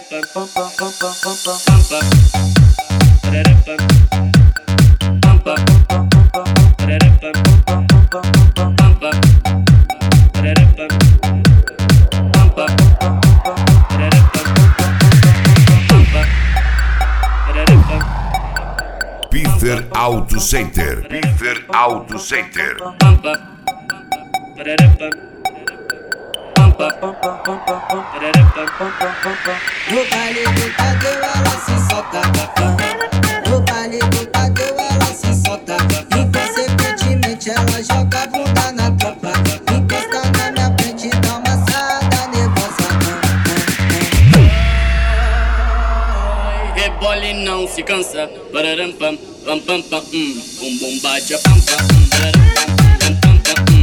Piffer Auto Center. Piffer Auto Center. No baile do Tadeu ela se solta. No baile do Tadeu ela se solta. Inconsequentemente ela joga a bunda na tropa. Encosta na minha frente, dá uma sarada nervosa. Rebole e não se cansa. Pararam pam pam pam pam. Bum bum bate a pam pam. Pararam pam pam pam pam.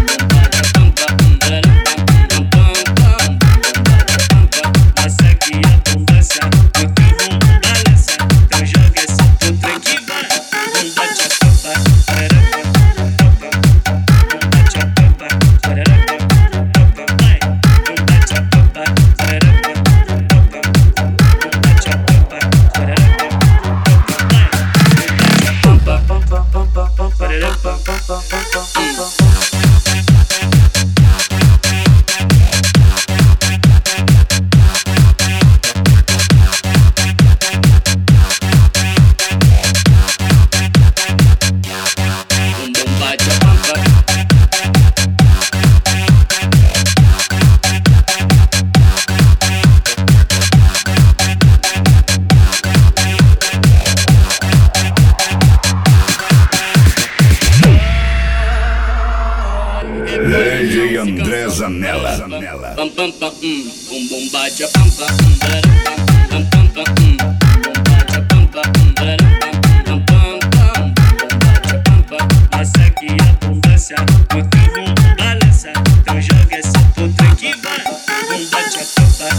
DJ André Zanella. Pam pam pam, bum bum bate a pam pam, pam pam pam, bum bate a pam pam, pam pam pam, bate a pam pam. Essa aqui é a abundância, o teu bumbum balança, então joga esse puto que vai. Bum bate a pam pam,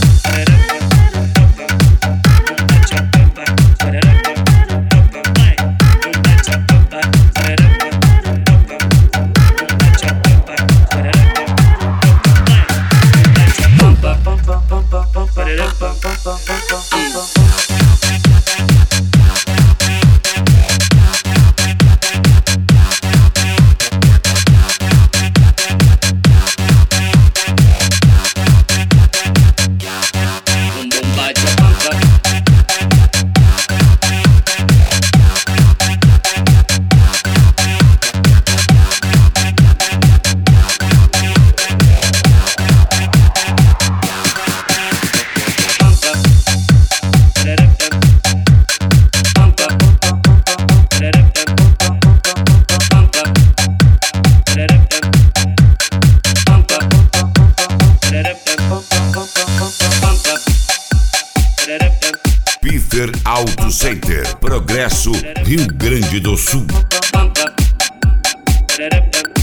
bum bate a pam pam, vai. Bum bate a pam pam, Piffer Auto Center, Progresso, Rio Grande do Sul.